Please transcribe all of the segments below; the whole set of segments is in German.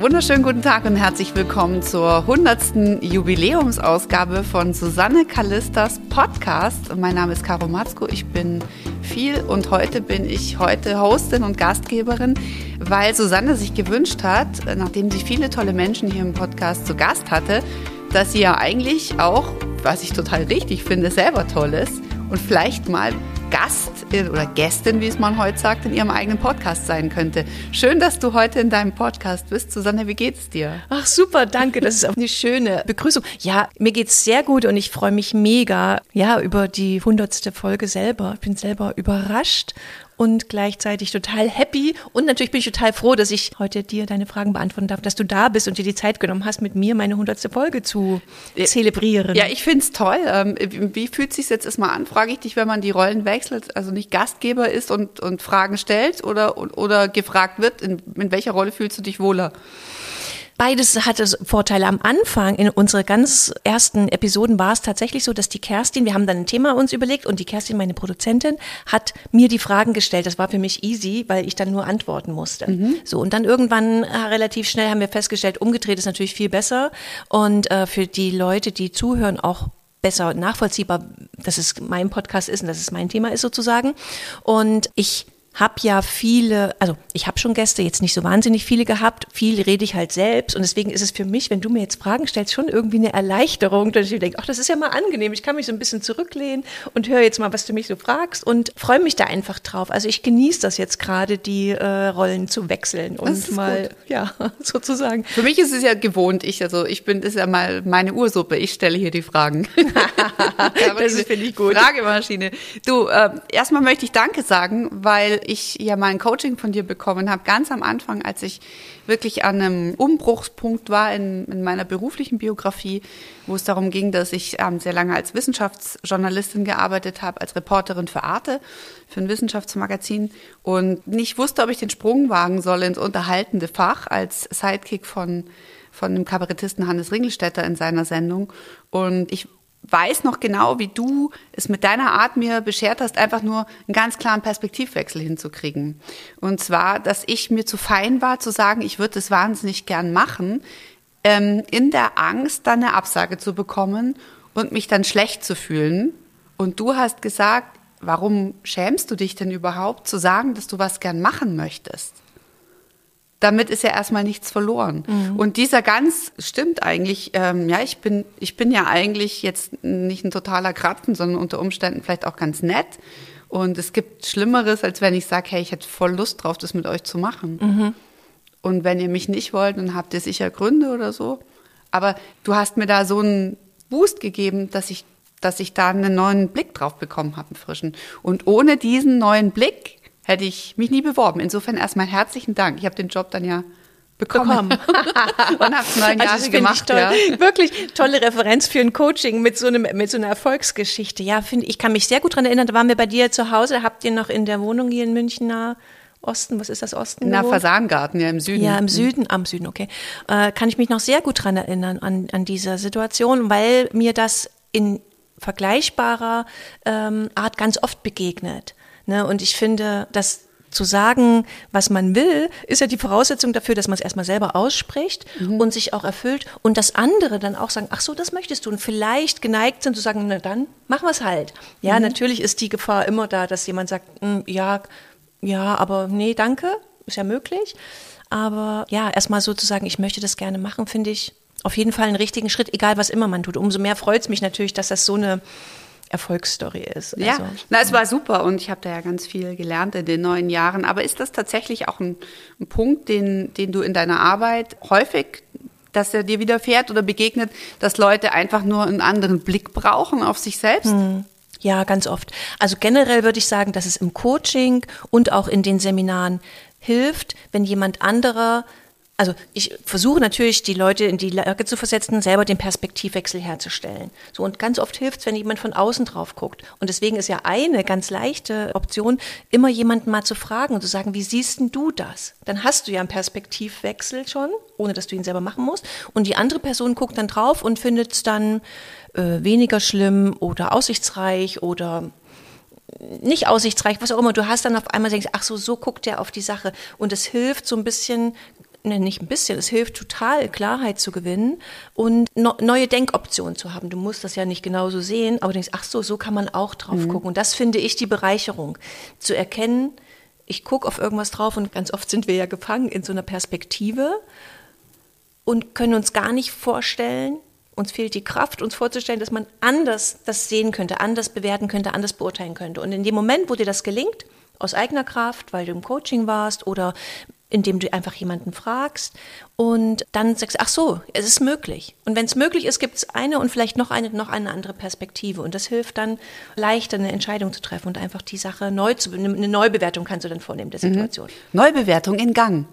wunderschönen guten Tag und herzlich willkommen zur 100. Jubiläumsausgabe von Susanne Kallistas Podcast. Mein Name ist Caro Matzko, ich bin viel und heute bin ich Hostin und Gastgeberin, weil Susanne sich gewünscht hat, nachdem sie viele tolle Menschen hier im Podcast zu Gast hatte, dass sie ja eigentlich auch, was ich total richtig finde, selber toll ist und vielleicht mal Gast oder Gästin, wie es man heute sagt, in ihrem eigenen Podcast sein könnte. Schön, dass du heute in deinem Podcast bist. Susanne, wie geht's dir? Ach super, danke. Das ist auch eine schöne Begrüßung. Ja, mir geht's sehr gut und ich freue mich mega über die 100. Folge selber. Ich bin selber überrascht und gleichzeitig total happy. Und natürlich bin ich total froh, dass ich heute dir deine Fragen beantworten darf, dass du da bist und dir die Zeit genommen hast, mit mir meine 100. Folge zu zelebrieren. Ja, ich find's toll. Wie fühlt es sich jetzt erstmal an, frage ich dich, wenn man die Rollen wechselt, also nicht Gastgeber ist und Fragen stellt oder gefragt wird, in welcher Rolle fühlst du dich wohler? Beides hatte Vorteile. Am Anfang, in unsere ganz ersten Episoden, war es tatsächlich so, dass die Kerstin, wir haben dann ein Thema uns überlegt und die Kerstin, meine Produzentin, hat mir die Fragen gestellt. Das war für mich easy, weil ich dann nur antworten musste. So, und dann irgendwann relativ schnell haben wir festgestellt, umgedreht ist natürlich viel besser und für die Leute, die zuhören, auch besser nachvollziehbar, dass es mein Podcast ist und dass es mein Thema ist sozusagen. Und ich habe ja ich habe schon Gäste, jetzt nicht so wahnsinnig viele gehabt, viel rede ich halt selbst und deswegen ist es für mich, wenn du mir jetzt Fragen stellst, schon irgendwie eine Erleichterung, dass ich denke, ach, das ist ja mal angenehm, ich kann mich so ein bisschen zurücklehnen und höre jetzt mal, was du mich so fragst und freue mich da einfach drauf. Also ich genieße das jetzt gerade, die Rollen zu wechseln und mal, gut. Sozusagen. Für mich ist es ja gewohnt, das ist ja mal meine Ursuppe, ich stelle hier die Fragen. Das finde ich gut. Fragemaschine. Du, erstmal möchte ich Danke sagen, weil ich ja mal ein Coaching von dir bekommen habe, ganz am Anfang, als ich wirklich an einem Umbruchspunkt war in meiner beruflichen Biografie, wo es darum ging, dass ich sehr lange als Wissenschaftsjournalistin gearbeitet habe, als Reporterin für Arte, für ein Wissenschaftsmagazin und nicht wusste, ob ich den Sprung wagen soll ins unterhaltende Fach als Sidekick von dem Kabarettisten Hannes Ringelstetter in seiner Sendung. Und ich weiß noch genau, wie du es mit deiner Art mir beschert hast, einfach nur einen ganz klaren Perspektivwechsel hinzukriegen. Und zwar, dass ich mir zu fein war, zu sagen, ich würde es wahnsinnig gern machen, in der Angst, dann eine Absage zu bekommen und mich dann schlecht zu fühlen. Und du hast gesagt, warum schämst du dich denn überhaupt, zu sagen, dass du was gern machen möchtest? Damit ist ja erstmal nichts verloren. Und stimmt eigentlich, ich bin ja eigentlich jetzt nicht ein totaler Krapfen, sondern unter Umständen vielleicht auch ganz nett. Und es gibt Schlimmeres, als wenn ich sage, hey, ich hätte voll Lust drauf, das mit euch zu machen. Und wenn ihr mich nicht wollt, dann habt ihr sicher Gründe oder so. Aber du hast mir da so einen Boost gegeben, dass ich da einen neuen Blick drauf bekommen habe, einen frischen. Und ohne diesen neuen Blick hätte ich mich nie beworben. Insofern erstmal herzlichen Dank. Ich habe denEb dann ja bekommen. Und habe es 9 Jahre gemacht. Toll. Ja. Wirklich tolle Referenz für ein Coaching mit so einer Erfolgsgeschichte. Ja, ich kann mich sehr gut daran erinnern, da waren wir bei dir zu Hause, habt ihr noch in der Wohnung hier in München Osten, was ist das, Osten? Fasangarten, ja, im Süden. Ja, am Süden, okay. Kann ich mich noch sehr gut daran erinnern, an diese Situation, weil mir das in vergleichbarer Art ganz oft begegnet. Ne, und ich finde, dass zu sagen, was man will, ist ja die Voraussetzung dafür, dass man es erstmal selber ausspricht und sich auch erfüllt und dass andere dann auch sagen, ach so, das möchtest du und vielleicht geneigt sind zu sagen, na dann machen wir es halt. Ja, natürlich ist die Gefahr immer da, dass jemand sagt, ja, aber nee, danke, ist ja möglich. Aber ja, erstmal so zu sagen, ich möchte das gerne machen, finde ich auf jeden Fall einen richtigen Schritt, egal was immer man tut. Umso mehr freut es mich natürlich, dass das so eine Erfolgsstory ist. Ja, es war super und ich habe da ja ganz viel gelernt in den 9 Jahren. Aber ist das tatsächlich auch ein Punkt, den du in deiner Arbeit häufig, dass er dir widerfährt oder begegnet, dass Leute einfach nur einen anderen Blick brauchen auf sich selbst? Ja, ganz oft. Also generell würde ich sagen, dass es im Coaching und auch in den Seminaren hilft, wenn jemand anderer. Also ich versuche natürlich, die Leute in die Lage zu versetzen, selber den Perspektivwechsel herzustellen. So, und ganz oft hilft es, wenn jemand von außen drauf guckt. Und deswegen ist ja eine ganz leichte Option, immer jemanden mal zu fragen und zu sagen, wie siehst denn du das? Dann hast du ja einen Perspektivwechsel schon, ohne dass du ihn selber machen musst. Und die andere Person guckt dann drauf und findet es dann weniger schlimm oder aussichtsreich oder nicht aussichtsreich, was auch immer. Du hast dann auf einmal denkst, ach so guckt der auf die Sache. Und es hilft so ein bisschen nicht ein bisschen, es hilft total, Klarheit zu gewinnen und neue Denkoptionen zu haben. Du musst das ja nicht genauso sehen, aber du denkst, ach so kann man auch drauf gucken. Und das finde ich die Bereicherung, zu erkennen, ich gucke auf irgendwas drauf und ganz oft sind wir ja gefangen in so einer Perspektive und können uns gar nicht vorstellen, uns fehlt die Kraft, uns vorzustellen, dass man anders das sehen könnte, anders bewerten könnte, anders beurteilen könnte. Und in dem Moment, wo dir das gelingt, aus eigener Kraft, weil du im Coaching warst oder indem du einfach jemanden fragst und dann sagst, ach so, es ist möglich. Und wenn es möglich ist, gibt es eine und vielleicht noch eine andere Perspektive. Und das hilft dann, leichter eine Entscheidung zu treffen und einfach die Sache eine Neubewertung kannst du dann vornehmen der Situation. Neubewertung in Gang.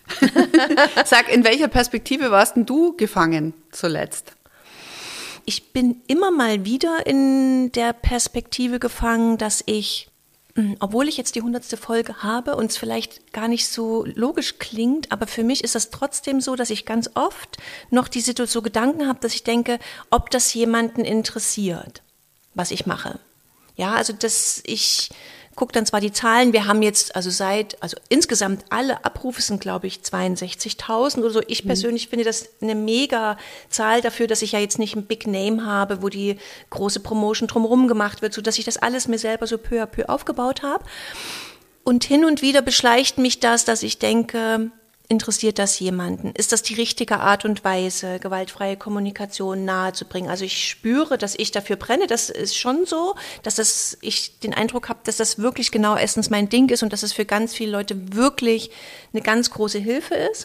Sag, in welcher Perspektive warst denn du gefangen zuletzt? Ich bin immer mal wieder in der Perspektive gefangen, dass ich, obwohl ich jetzt die 100. Folge habe und es vielleicht gar nicht so logisch klingt, aber für mich ist das trotzdem so, dass ich ganz oft noch so Gedanken habe, dass ich denke, ob das jemanden interessiert, was ich mache. Ja, also ich gucke dann zwar die Zahlen, wir haben jetzt also insgesamt alle Abrufe sind, glaube ich, 62.000 oder so. Ich persönlich finde das eine mega Zahl dafür, dass ich ja jetzt nicht ein Big Name habe, wo die große Promotion drumherum gemacht wird, sodass ich das alles mir selber so peu à peu aufgebaut habe. Und hin und wieder beschleicht mich das, dass ich denke, interessiert das jemanden? Ist das die richtige Art und Weise, gewaltfreie Kommunikation nahezubringen? Also ich spüre, dass ich dafür brenne. Das ist schon so, dass ich den Eindruck habe, dass das wirklich genau erstens mein Ding ist und dass es für ganz viele Leute wirklich eine ganz große Hilfe ist.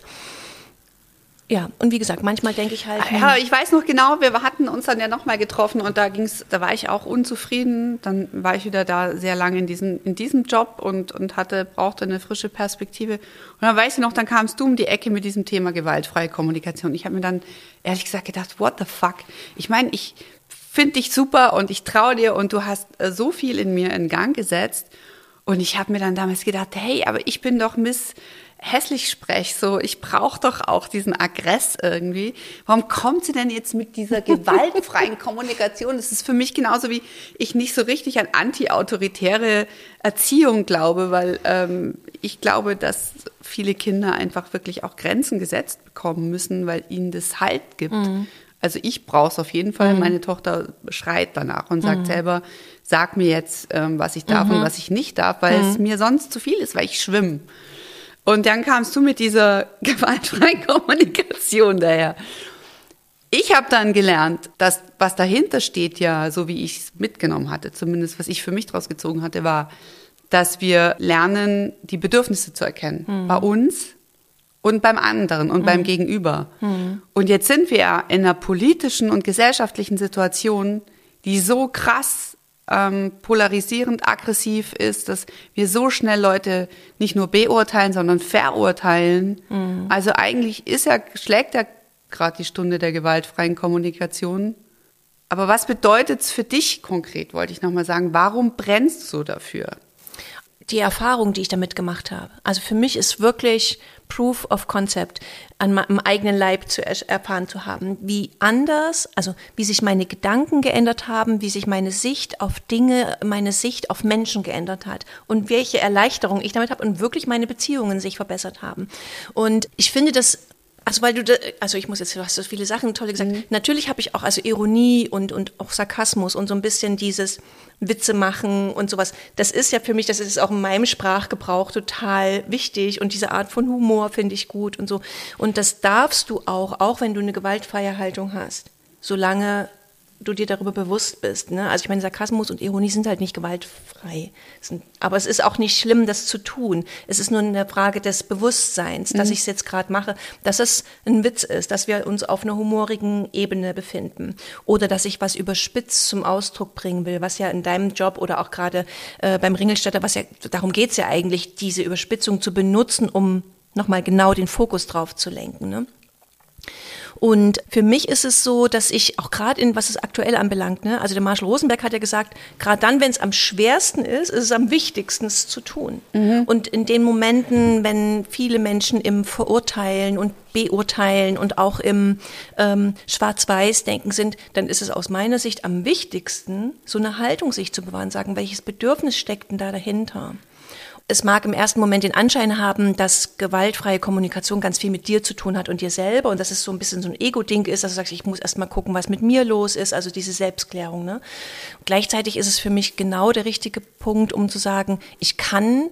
Ja, und wie gesagt, manchmal denke ich halt... Ja, ich weiß noch genau, wir hatten uns dann ja nochmal getroffen und da war ich auch unzufrieden. Dann war ich wieder da sehr lange in diesem Job und brauchte eine frische Perspektive. Und dann weiß ich noch, dann kamst du um die Ecke mit diesem Thema gewaltfreie Kommunikation. Ich habe mir dann ehrlich gesagt gedacht, what the fuck? Ich meine, ich finde dich super und ich traue dir und du hast so viel in mir in Gang gesetzt. Und ich habe mir dann damals gedacht, hey, aber ich bin doch Miss hässlich sprech, so, ich brauche doch auch diesen Aggress irgendwie. Warum kommt sie denn jetzt mit dieser gewaltfreien Kommunikation? Das ist für mich genauso wie ich nicht so richtig an anti-autoritäre Erziehung glaube, weil ich glaube, dass viele Kinder einfach wirklich auch Grenzen gesetzt bekommen müssen, weil ihnen das Halt gibt. Also ich brauche es auf jeden Fall. Meine Tochter schreit danach und sagt selber, sag mir jetzt, was ich darf und was ich nicht darf, weil es mir sonst zu viel ist, weil ich schwimme. Und dann kamst du mit dieser gewaltfreien Kommunikation daher. Ich habe dann gelernt, dass was dahinter steht, ja, so wie ich es mitgenommen hatte, zumindest was ich für mich draus gezogen hatte, war, dass wir lernen, die Bedürfnisse zu erkennen. Bei uns und beim anderen und beim Gegenüber. Und jetzt sind wir ja in einer politischen und gesellschaftlichen Situation, die so krass polarisierend, aggressiv ist, dass wir so schnell Leute nicht nur beurteilen, sondern verurteilen. Also eigentlich schlägt ja gerade die Stunde der gewaltfreien Kommunikation. Aber was bedeutet es für dich konkret, wollte ich nochmal sagen. Warum brennst du dafür? Die Erfahrung, die ich damit gemacht habe. Also für mich ist wirklich Proof of Concept, an meinem eigenen Leib erfahren zu haben, wie sich meine Gedanken geändert haben, wie sich meine Sicht auf Dinge, meine Sicht auf Menschen geändert hat und welche Erleichterung ich damit habe und wirklich meine Beziehungen sich verbessert haben. Und ich finde das, du hast so viele Sachen toll gesagt. Natürlich habe ich auch Ironie und auch Sarkasmus und so ein bisschen dieses Witze machen und sowas. Das ist ja für mich, das ist auch in meinem Sprachgebrauch total wichtig und diese Art von Humor finde ich gut und so. Und das darfst du auch wenn du eine gewaltfreie Haltung hast, solange du dir darüber bewusst bist. Ne? Also ich meine, Sarkasmus und Ironie sind halt nicht gewaltfrei. Aber es ist auch nicht schlimm, das zu tun. Es ist nur eine Frage des Bewusstseins, dass ich es jetzt gerade mache, dass es ein Witz ist, dass wir uns auf einer humorigen Ebene befinden. Oder dass ich was überspitzt zum Ausdruck bringen will, was ja in deinem Job oder auch gerade beim Ringelstädter, darum geht es ja eigentlich, diese Überspitzung zu benutzen, um nochmal genau den Fokus drauf zu lenken. Ne? Und für mich ist es so, dass ich auch gerade was es aktuell anbelangt, ne, also der Marshall Rosenberg hat ja gesagt, gerade dann, wenn es am schwersten ist es am wichtigsten, es zu tun. Und in den Momenten, wenn viele Menschen im Verurteilen und Beurteilen und auch im Schwarz-Weiß-Denken sind, dann ist es aus meiner Sicht am wichtigsten, so eine Haltung sich zu bewahren, sagen, welches Bedürfnis steckt denn da dahinter? Es mag im ersten Moment den Anschein haben, dass gewaltfreie Kommunikation ganz viel mit dir zu tun hat und dir selber und dass es so ein bisschen so ein Ego-Ding ist, dass du sagst, ich muss erst mal gucken, was mit mir los ist, also diese Selbstklärung. Ne? Gleichzeitig ist es für mich genau der richtige Punkt, um zu sagen, ich kann,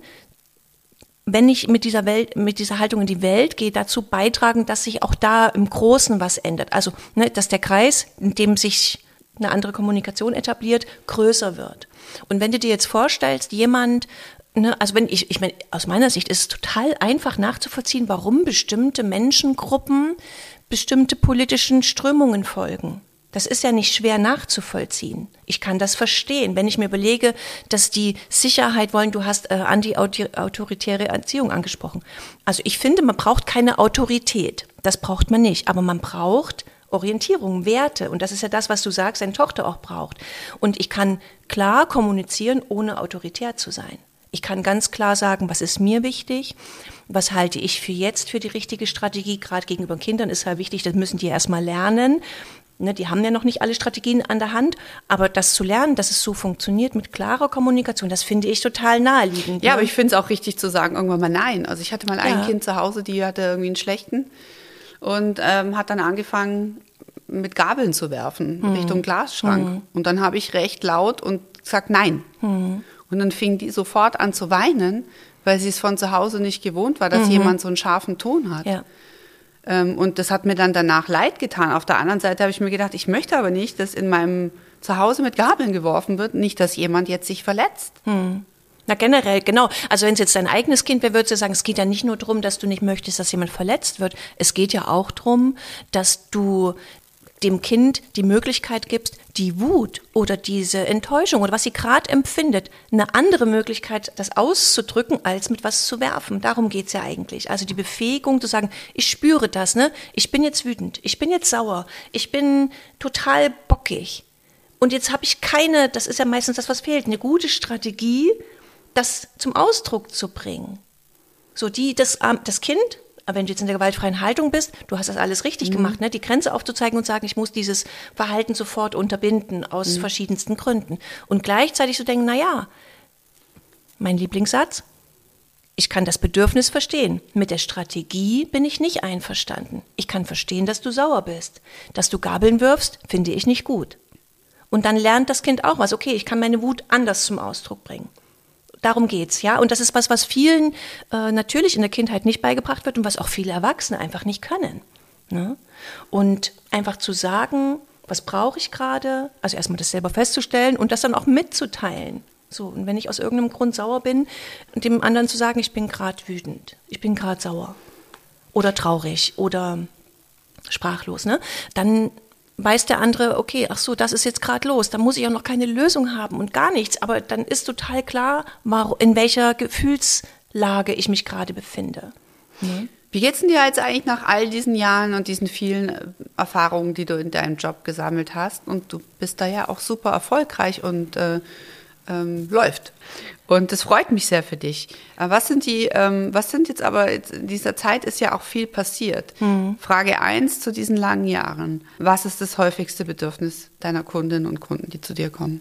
wenn ich mit dieser Haltung in die Welt gehe, dazu beitragen, dass sich auch da im Großen was ändert. Also, ne, dass der Kreis, in dem sich eine andere Kommunikation etabliert, größer wird. Und wenn du dir jetzt vorstellst, jemand, ne, also wenn ich meine, aus meiner Sicht ist es total einfach nachzuvollziehen, warum bestimmte Menschengruppen bestimmte politischen Strömungen folgen. Das ist ja nicht schwer nachzuvollziehen. Ich kann das verstehen, wenn ich mir überlege, dass die Sicherheit wollen, du hast anti-autoritäre Erziehung angesprochen. Also ich finde, man braucht keine Autorität, das braucht man nicht, aber man braucht Orientierung, Werte und das ist ja das, was du sagst, deine Tochter auch braucht. Und ich kann klar kommunizieren, ohne autoritär zu sein. Ich kann ganz klar sagen, was ist mir wichtig, was halte ich für die richtige Strategie, gerade gegenüber Kindern ist ja wichtig, das müssen die erstmal lernen. Ne, die haben ja noch nicht alle Strategien an der Hand, aber das zu lernen, dass es so funktioniert mit klarer Kommunikation, das finde ich total naheliegend. Ja, aber ich finde es auch richtig zu sagen, irgendwann mal nein. Also ich hatte mal ein Kind zu Hause, die hatte irgendwie einen schlechten und hat dann angefangen mit Gabeln zu werfen Richtung Glasschrank. Und dann habe ich recht laut und gesagt nein. Und dann fing die sofort an zu weinen, weil sie es von zu Hause nicht gewohnt war, dass jemand so einen scharfen Ton hat. Ja. Und das hat mir dann danach leid getan. Auf der anderen Seite habe ich mir gedacht, ich möchte aber nicht, dass in meinem Zuhause mit Gabeln geworfen wird, nicht, dass jemand jetzt sich verletzt. Na generell, genau. Also wenn es jetzt dein eigenes Kind wäre, würdest du sagen, es geht ja nicht nur darum, dass du nicht möchtest, dass jemand verletzt wird. Es geht ja auch darum, dass du dem Kind die Möglichkeit gibst, die Wut oder diese Enttäuschung oder was sie gerade empfindet, eine andere Möglichkeit, das auszudrücken, als mit was zu werfen. Darum geht's ja eigentlich. Also die Befähigung zu sagen, ich spüre das, ne? Ich bin jetzt wütend, ich bin jetzt sauer, ich bin total bockig. Und jetzt habe ich keine, das ist ja meistens das, was fehlt, eine gute Strategie, das zum Ausdruck zu bringen. So das Kind, aber wenn du jetzt in der gewaltfreien Haltung bist, du hast das alles richtig gemacht, ne? Die Grenze aufzuzeigen und sagen, ich muss dieses Verhalten sofort unterbinden, aus verschiedensten Gründen. Und gleichzeitig zu denken, naja, mein Lieblingssatz, ich kann das Bedürfnis verstehen. Mit der Strategie bin ich nicht einverstanden. Ich kann verstehen, dass du sauer bist. Dass du Gabeln wirfst, finde ich nicht gut. Und dann lernt das Kind auch was. Okay, ich kann meine Wut anders zum Ausdruck bringen. Darum geht's, ja. Und das ist was vielen natürlich in der Kindheit nicht beigebracht wird und was auch viele Erwachsene einfach nicht können. Ne? Und einfach zu sagen, was brauche ich gerade? Also erstmal das selber festzustellen und das dann auch mitzuteilen. So, und wenn ich aus irgendeinem Grund sauer bin, dem anderen zu sagen, ich bin gerade wütend, ich bin gerade sauer oder traurig oder sprachlos, ne? Dann weiß der andere, okay, ach so, das ist jetzt gerade los, da muss ich auch noch keine Lösung haben und gar nichts, aber dann ist total klar, in welcher Gefühlslage ich mich gerade befinde. Mhm. Wie geht's denn dir jetzt eigentlich nach all diesen Jahren und diesen vielen Erfahrungen, die du in deinem Job gesammelt hast? Und du bist da ja auch super erfolgreich und läuft. Und das freut mich sehr für dich. Was sind jetzt aber, in dieser Zeit ist ja auch viel passiert. Frage 1 zu diesen langen Jahren. Was ist das häufigste Bedürfnis deiner Kundinnen und Kunden, die zu dir kommen?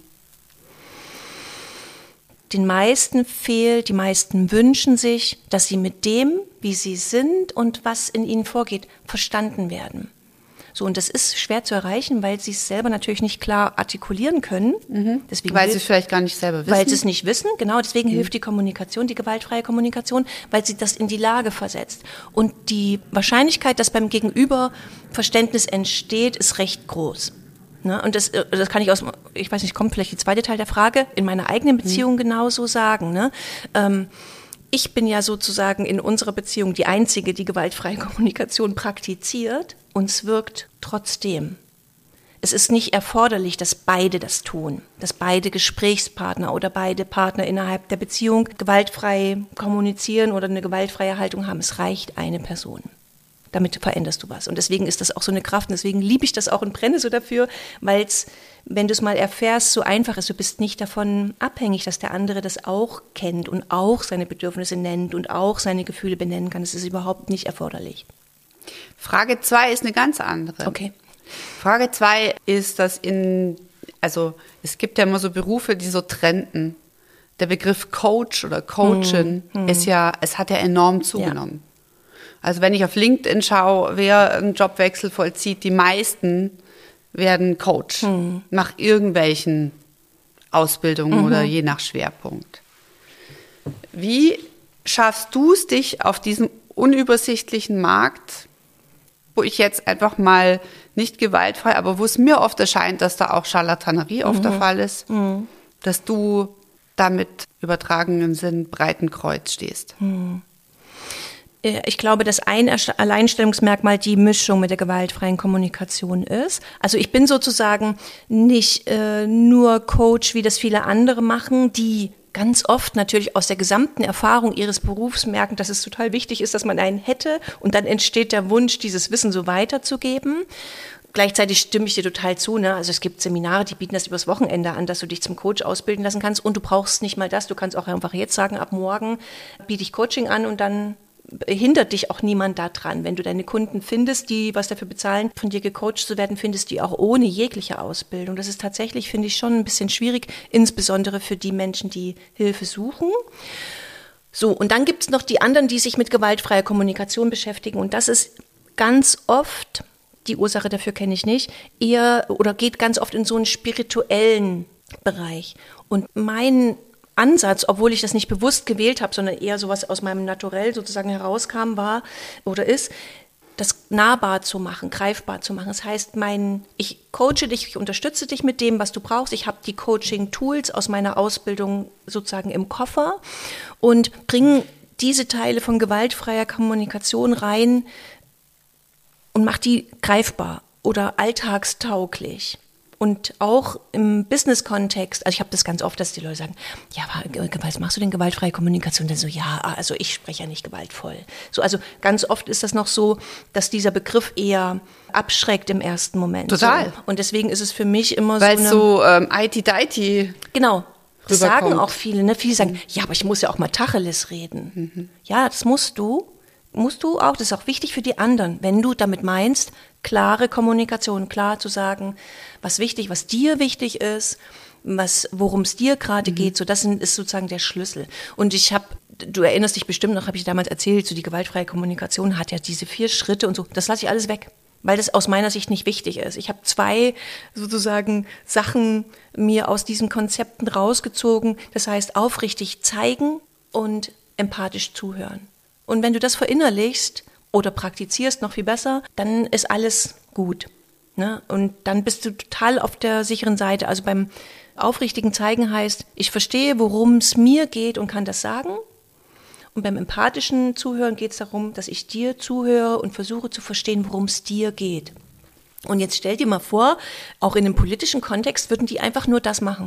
Den meisten fehlt, die meisten wünschen sich, dass sie mit dem, wie sie sind und was in ihnen vorgeht, verstanden werden. So, und das ist schwer zu erreichen, weil sie es selber natürlich nicht klar artikulieren können. Deswegen weil sie es vielleicht gar nicht selber wissen. Weil sie es nicht wissen, genau. Deswegen hilft die Kommunikation, die gewaltfreie Kommunikation, weil sie das in die Lage versetzt. Und die Wahrscheinlichkeit, dass beim Gegenüber Verständnis entsteht, ist recht groß. Ne? Und das kann ich ich weiß nicht, kommt vielleicht die zweite Teil der Frage, in meiner eigenen Beziehung genauso sagen. Ne? Ich bin ja sozusagen in unserer Beziehung die Einzige, die gewaltfreie Kommunikation praktiziert. Uns wirkt trotzdem. Es ist nicht erforderlich, dass beide das tun, dass beide Gesprächspartner oder beide Partner innerhalb der Beziehung gewaltfrei kommunizieren oder eine gewaltfreie Haltung haben. Es reicht eine Person. Damit veränderst du was. Und deswegen ist das auch so eine Kraft. Und deswegen liebe ich das auch und brenne so dafür, weil es, wenn du es mal erfährst, so einfach ist. Du bist nicht davon abhängig, dass der andere das auch kennt und auch seine Bedürfnisse nennt und auch seine Gefühle benennen kann. Das ist überhaupt nicht erforderlich. Frage 2 ist eine ganz andere. Okay. Frage 2 ist, dass es gibt ja immer so Berufe, die so trenden. der Begriff Coach oder Coachin es hat ja enorm zugenommen. Ja. Also wenn ich auf LinkedIn schaue, wer einen Jobwechsel vollzieht, die meisten werden Coach nach irgendwelchen Ausbildungen oder je nach Schwerpunkt. Wie schaffst du es dich auf diesem unübersichtlichen Markt, wo ich jetzt einfach mal nicht gewaltfrei, aber wo es mir oft erscheint, dass da auch Charlatanerie oft der Fall ist, dass du damit übertragenen Sinn breiten Kreuz stehst? Ich glaube, dass ein Alleinstellungsmerkmal die Mischung mit der gewaltfreien Kommunikation ist. Also ich bin sozusagen nicht nur Coach, wie das viele andere machen, die ganz oft natürlich aus der gesamten Erfahrung ihres Berufs merken, dass es total wichtig ist, dass man einen hätte und dann entsteht der Wunsch, dieses Wissen so weiterzugeben. Gleichzeitig stimme ich dir total zu, ne? Also es gibt Seminare, die bieten das übers Wochenende an, dass du dich zum Coach ausbilden lassen kannst und du brauchst nicht mal das, du kannst auch einfach jetzt sagen, ab morgen biete ich Coaching an und dann hindert dich auch niemand daran. Wenn du deine Kunden findest, die was dafür bezahlen, von dir gecoacht zu werden, findest du die auch ohne jegliche Ausbildung. Das ist tatsächlich, finde ich, schon ein bisschen schwierig, insbesondere für die Menschen, die Hilfe suchen. So, und dann gibt es noch die anderen, die sich mit gewaltfreier Kommunikation beschäftigen. Und das ist ganz oft, die Ursache dafür kenne ich nicht, eher oder geht ganz oft in so einen spirituellen Bereich. Und mein Ansatz, obwohl ich das nicht bewusst gewählt habe, sondern eher sowas aus meinem Naturell sozusagen herauskam, war oder ist, das nahbar zu machen, greifbar zu machen. Das heißt, ich coache dich, ich unterstütze dich mit dem, was du brauchst. Ich habe die Coaching-Tools aus meiner Ausbildung sozusagen im Koffer und bringe diese Teile von gewaltfreier Kommunikation rein und mache die greifbar oder alltagstauglich. Und auch im Business-Kontext, also ich habe das ganz oft, dass die Leute sagen, ja, was machst du denn gewaltfreie Kommunikation? Dann so, ja, also ich spreche ja nicht gewaltvoll. So, also ganz oft ist das noch so, dass dieser Begriff eher abschreckt im ersten Moment. Total. So. Und deswegen ist es für mich immer weil so eine... Weil so IT-Deity genau, das rüberkommt. sagen auch viele. Ne? Viele sagen, ja, aber ich muss ja auch mal Tacheles reden. Ja, das musst du. Musst du auch, das ist auch wichtig für die anderen, wenn du damit meinst, klare Kommunikation, klar zu sagen, was dir wichtig ist, worum es dir gerade geht, so das ist sozusagen der Schlüssel. Und du erinnerst dich bestimmt noch, habe ich damals erzählt, so die gewaltfreie Kommunikation hat ja diese 4 Schritte und so, das lasse ich alles weg, weil das aus meiner Sicht nicht wichtig ist. Ich habe 2 sozusagen Sachen mir aus diesen Konzepten rausgezogen, das heißt aufrichtig zeigen und empathisch zuhören. Und wenn du das verinnerlichst oder praktizierst, noch viel besser, dann ist alles gut. Ne? Und dann bist du total auf der sicheren Seite. Also beim aufrichtigen Zeigen heißt, ich verstehe, worum es mir geht und kann das sagen. Und beim empathischen Zuhören geht es darum, dass ich dir zuhöre und versuche zu verstehen, worum es dir geht. Und jetzt stell dir mal vor, auch in einem politischen Kontext würden die einfach nur das machen.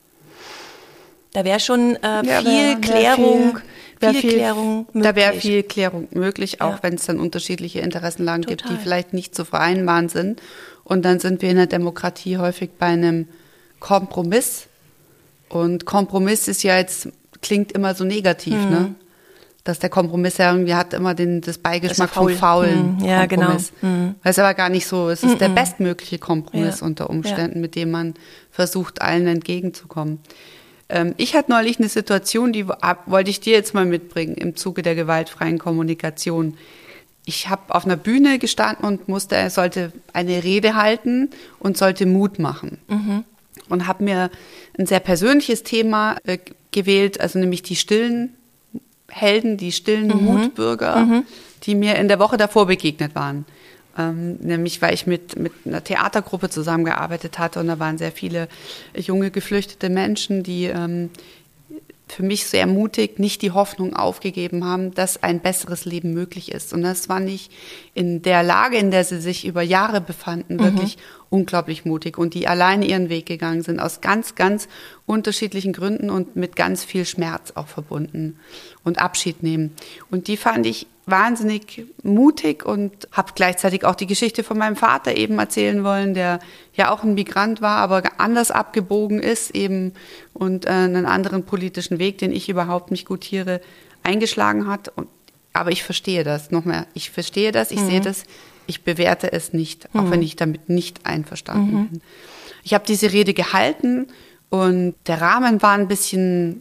Da wäre schon viel Klärung möglich. Da wäre viel Klärung möglich, auch wenn es dann unterschiedliche Interessenlagen gibt, die vielleicht nicht zu vereinbaren sind. Und dann sind wir in der Demokratie häufig bei einem Kompromiss. Und Kompromiss klingt immer so negativ, ne? Dass der Kompromiss ja irgendwie hat immer das Beigeschmack vom faulen Kompromiss. Genau. Das ist aber gar nicht so. Es ist der bestmögliche Kompromiss unter Umständen, mit dem man versucht, allen entgegenzukommen. Ich hatte neulich eine Situation, die wollte ich dir jetzt mal mitbringen im Zuge der gewaltfreien Kommunikation. Ich habe auf einer Bühne gestanden und sollte eine Rede halten und sollte Mut machen. Und habe mir ein sehr persönliches Thema gewählt, also nämlich die stillen Helden, die stillen Mutbürger, die mir in der Woche davor begegnet waren. Nämlich weil ich mit einer Theatergruppe zusammengearbeitet hatte und da waren sehr viele junge, geflüchtete Menschen, die für mich sehr mutig nicht die Hoffnung aufgegeben haben, dass ein besseres Leben möglich ist. Und das war nicht in der Lage, in der sie sich über Jahre befanden, wirklich unglaublich mutig und die alleine ihren Weg gegangen sind, aus ganz, ganz unterschiedlichen Gründen und mit ganz viel Schmerz auch verbunden und Abschied nehmen. Und die fand ich wahnsinnig mutig und habe gleichzeitig auch die Geschichte von meinem Vater eben erzählen wollen, der ja auch ein Migrant war, aber anders abgebogen ist eben und einen anderen politischen Weg, den ich überhaupt nicht gutiere, eingeschlagen hat. Aber ich verstehe das, ich verstehe das, ich sehe das, ich bewerte es nicht, auch wenn ich damit nicht einverstanden bin. Ich habe diese Rede gehalten und der Rahmen war ein bisschen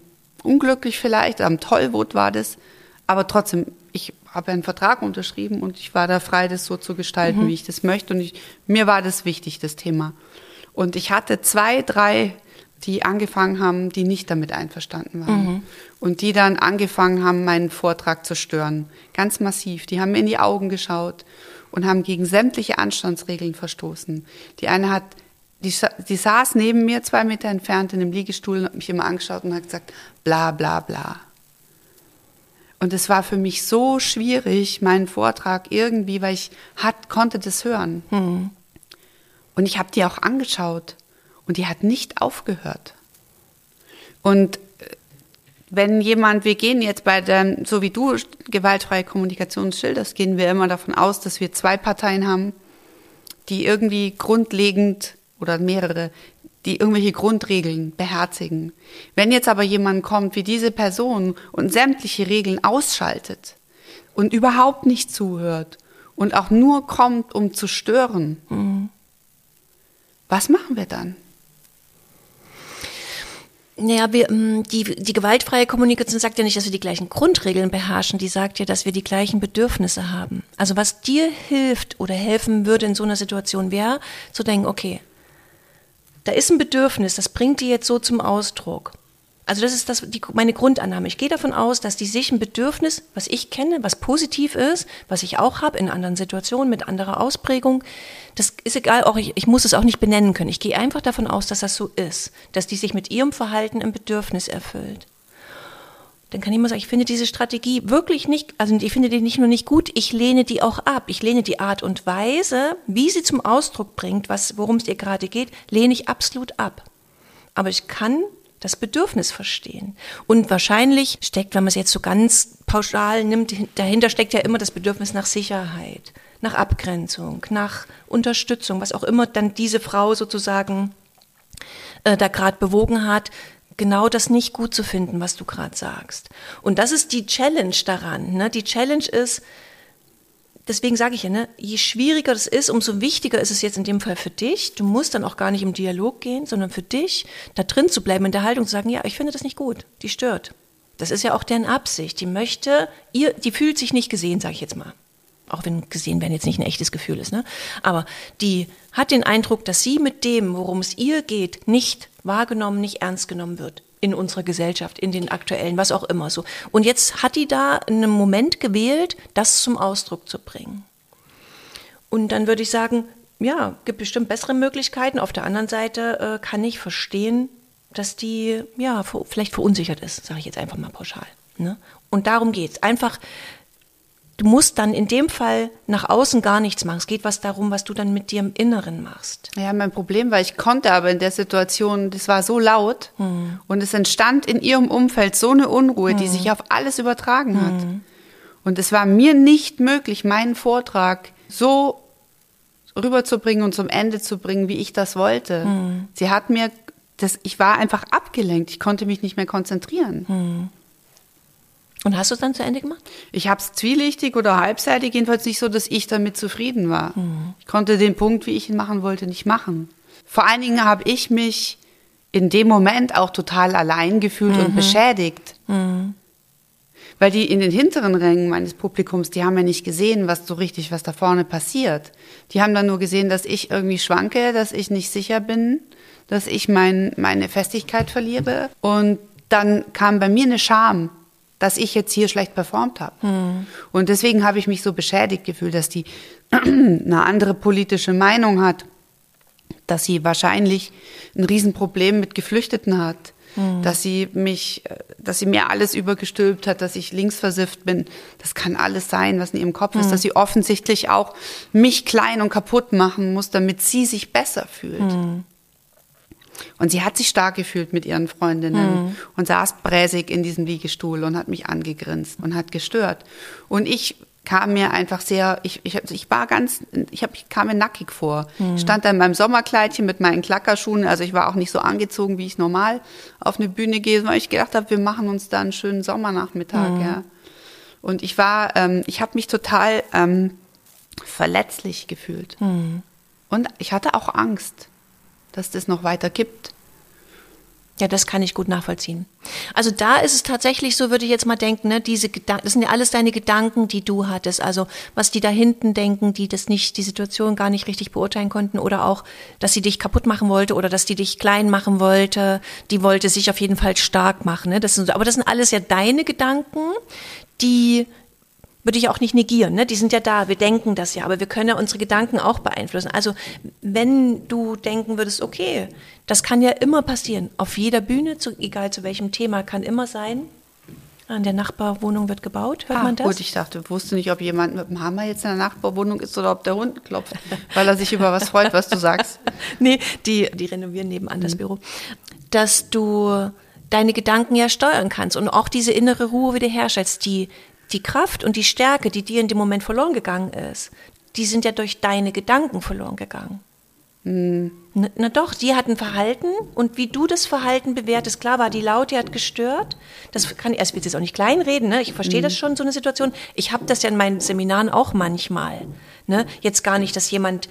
unglücklich vielleicht, am Tollwut war das, aber trotzdem, ich habe einen Vertrag unterschrieben und ich war da frei, das so zu gestalten, wie ich das möchte. Und mir war das wichtig, das Thema. Und ich hatte 2, 3, die angefangen haben, die nicht damit einverstanden waren. Und die dann angefangen haben, meinen Vortrag zu stören. Ganz massiv. Die haben mir in die Augen geschaut und haben gegen sämtliche Anstandsregeln verstoßen. Die eine die saß neben mir 2 Meter entfernt in einem Liegestuhl und hat mich immer angeschaut und hat gesagt, bla bla bla. Und es war für mich so schwierig, meinen Vortrag irgendwie, weil ich konnte das hören. Und ich habe die auch angeschaut und die hat nicht aufgehört. Und wenn wir gehen jetzt so wie du gewaltfreie Kommunikation schilderst, gehen wir immer davon aus, dass wir 2 Parteien haben, die irgendwie grundlegend oder mehrere, die irgendwelche Grundregeln beherzigen. Wenn jetzt aber jemand kommt wie diese Person und sämtliche Regeln ausschaltet und überhaupt nicht zuhört und auch nur kommt, um zu stören, was machen wir dann? Naja, die gewaltfreie Kommunikation sagt ja nicht, dass wir die gleichen Grundregeln beherrschen, die sagt ja, dass wir die gleichen Bedürfnisse haben. Also was dir hilft oder helfen würde in so einer Situation wäre, zu denken, okay, da ist ein Bedürfnis, das bringt die jetzt so zum Ausdruck. Also das ist meine Grundannahme. Ich gehe davon aus, dass die sich ein Bedürfnis, was ich kenne, was positiv ist, was ich auch habe in anderen Situationen mit anderer Ausprägung, das ist egal, auch ich muss es auch nicht benennen können. Ich gehe einfach davon aus, dass das so ist, dass die sich mit ihrem Verhalten ein Bedürfnis erfüllt. Dann kann ich mal sagen, ich finde diese Strategie wirklich nicht, also ich finde die nicht nur nicht gut, ich lehne die auch ab. Ich lehne die Art und Weise, wie sie zum Ausdruck bringt, worum es ihr gerade geht, lehne ich absolut ab. Aber ich kann das Bedürfnis verstehen. Und wahrscheinlich steckt, wenn man es jetzt so ganz pauschal nimmt, dahinter steckt ja immer das Bedürfnis nach Sicherheit, nach Abgrenzung, nach Unterstützung, was auch immer dann diese Frau sozusagen da gerade bewogen hat, genau das nicht gut zu finden, was du gerade sagst. Und das ist die Challenge daran. Ne? Die Challenge ist, deswegen sage ich ja, ne, je schwieriger das ist, umso wichtiger ist es jetzt in dem Fall für dich. Du musst dann auch gar nicht im Dialog gehen, sondern für dich da drin zu bleiben in der Haltung, zu sagen, ja, ich finde das nicht gut, die stört. Das ist ja auch deren Absicht. Die fühlt sich nicht gesehen, sage ich jetzt mal. Auch wenn gesehen werden jetzt nicht ein echtes Gefühl ist, ne? Aber die hat den Eindruck, dass sie mit dem, worum es ihr geht, nicht wahrgenommen, nicht ernst genommen wird in unserer Gesellschaft, in den aktuellen, was auch immer so. Und jetzt hat die da einen Moment gewählt, das zum Ausdruck zu bringen. Und dann würde ich sagen, ja, gibt bestimmt bessere Möglichkeiten. Auf der anderen Seite kann ich verstehen, dass die ja vielleicht verunsichert ist, sage ich jetzt einfach mal pauschal. Ne? Und darum geht's. Einfach, du musst dann in dem Fall nach außen gar nichts machen. Es geht darum, was du dann mit dir im Inneren machst. Ja, mein Problem war, ich konnte aber in der Situation, das war so laut und es entstand in ihrem Umfeld so eine Unruhe, die sich auf alles übertragen hat. Und es war mir nicht möglich, meinen Vortrag so rüberzubringen und zum Ende zu bringen, wie ich das wollte. Sie hat mir ich war einfach abgelenkt. Ich konnte mich nicht mehr konzentrieren. Und hast du es dann zu Ende gemacht? Ich habe es zwielichtig oder halbseitig, jedenfalls nicht so, dass ich damit zufrieden war. Ich konnte den Punkt, wie ich ihn machen wollte, nicht machen. Vor allen Dingen habe ich mich in dem Moment auch total allein gefühlt und beschädigt. Weil die in den hinteren Rängen meines Publikums, die haben ja nicht gesehen, was da vorne passiert. Die haben dann nur gesehen, dass ich irgendwie schwanke, dass ich nicht sicher bin, dass ich meine Festigkeit verliere. Und dann kam bei mir eine Scham, dass ich jetzt hier schlecht performt habe. Und deswegen habe ich mich so beschädigt gefühlt, dass die eine andere politische Meinung hat, dass sie wahrscheinlich ein Riesenproblem mit Geflüchteten hat, dass sie mir alles übergestülpt hat, dass ich linksversifft bin. Das kann alles sein, was in ihrem Kopf ist, dass sie offensichtlich auch mich klein und kaputt machen muss, damit sie sich besser fühlt. Und sie hat sich stark gefühlt mit ihren Freundinnen und saß bräsig in diesem Liegestuhl und hat mich angegrinst und hat gestört. Und ich kam mir einfach kam mir nackig vor. Ich stand da in meinem Sommerkleidchen mit meinen Klackerschuhen, also ich war auch nicht so angezogen, wie ich normal auf eine Bühne gehe, weil ich gedacht habe, wir machen uns da einen schönen Sommernachmittag, ja. Und ich habe mich total verletzlich gefühlt. Und ich hatte auch Angst, dass das noch weiter kippt. Ja, das kann ich gut nachvollziehen. Also da ist es tatsächlich so, würde ich jetzt mal denken, ne, diese Gedanken, das sind ja alles deine Gedanken, die du hattest. Also was die da hinten denken, die das nicht, die Situation gar nicht richtig beurteilen konnten oder auch, dass sie dich kaputt machen wollte oder dass die dich klein machen wollte. Die wollte sich auf jeden Fall stark machen. Ne? Aber das sind alles ja deine Gedanken, die würde ich auch nicht negieren, ne? Die sind ja da, wir denken das ja, aber wir können ja unsere Gedanken auch beeinflussen. Also wenn du denken würdest, okay, das kann ja immer passieren, auf jeder Bühne, egal zu welchem Thema, kann immer sein, an der Nachbarwohnung wird gebaut, hört man das? Gut, ich wusste nicht, ob jemand mit dem Hammer jetzt in der Nachbarwohnung ist oder ob der Hund klopft, weil er sich über was freut, was du sagst. Nee, die renovieren nebenan das Büro. Dass du deine Gedanken ja steuern kannst und auch diese innere Ruhe wiederherstellst, die Kraft und die Stärke, die dir in dem Moment verloren gegangen ist, die sind ja durch deine Gedanken verloren gegangen. Na doch, die hatten Verhalten und wie du das Verhalten bewertest, klar war die laut, die hat gestört. Das kann ich, also ich will jetzt auch nicht kleinreden, ne? Ich verstehe das schon, so eine Situation. Ich habe das ja in meinen Seminaren auch manchmal. Ne? Jetzt gar nicht, dass jemand